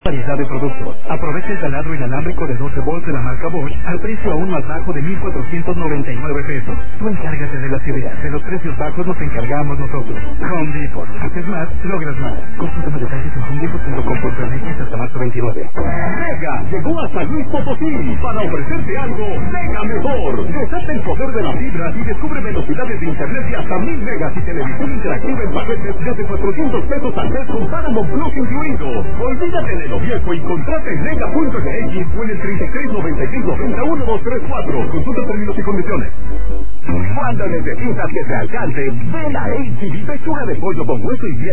Variedad de productos. Aprovecha el taladro inalámbrico de 12 volts de la marca Bosch al precio aún más bajo de 1,499 pesos. Tú encárgate de las ideas. De los precios bajos nos encargamos nosotros. Home Depot. Haces más, logras más. Consulta más detalles en homedepot.com.mx hasta marzo 29. Mega llegó a San Luis Potosí para ofrecerte algo mega mejor. Desata el poder de la fibra y descubre velocidades de internet de hasta 1000 megas y televisión interactiva en paquetes desde 400 pesos al mes con Paramount Plus incluido. Olvídate de lo viejo y contrata en mega.mx o en el 3696901234. Consulta términos y condiciones. Cuando necesitas que te alcance, ven a HB, pechuga de pollo con hueso y